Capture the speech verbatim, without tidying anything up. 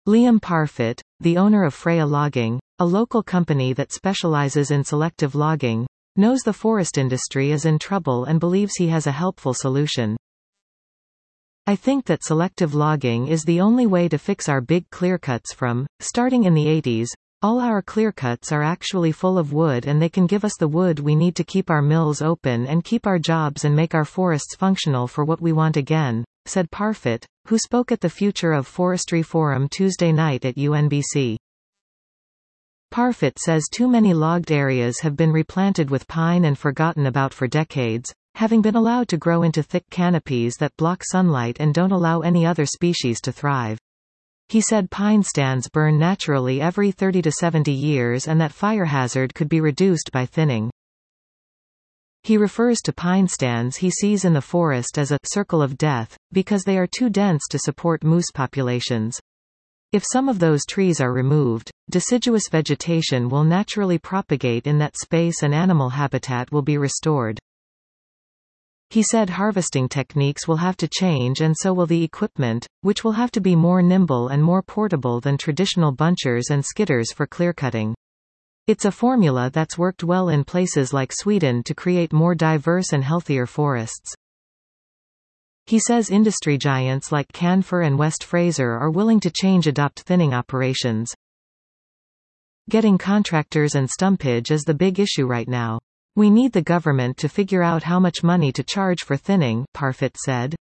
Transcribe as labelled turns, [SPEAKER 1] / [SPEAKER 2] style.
[SPEAKER 1] Liam Parfitt, the owner of Freya Logging, a local company that specializes in selective logging, knows the forest industry is in trouble and believes he has a helpful solution. I think that selective logging is the only way to fix our big clearcuts from, starting in the eighties, all our clearcuts are actually full of wood and they can give us the wood we need to keep our mills open and keep our jobs and make our forests functional for what we want again, said Parfitt, who spoke at the Future of Forestry Forum Tuesday night at U N B C. Parfitt says too many logged areas have been replanted with pine and forgotten about for decades, having been allowed to grow into thick canopies that block sunlight and don't allow any other species to thrive. He said pine stands burn naturally every thirty to seventy years and that fire hazard could be reduced by thinning. He refers to pine stands he sees in the forest as a circle of death, because they are too dense to support moose populations. If some of those trees are removed, deciduous vegetation will naturally propagate in that space and animal habitat will be restored. He said harvesting techniques will have to change and so will the equipment, which will have to be more nimble and more portable than traditional bunchers and skidders for clearcutting. It's a formula that's worked well in places like Sweden to create more diverse and healthier forests. He says industry giants like Canfor and West Fraser are willing to change adopt thinning operations. Getting contractors and stumpage is the big issue right now. We need the government to figure out how much money to charge for thinning, Parfitt said.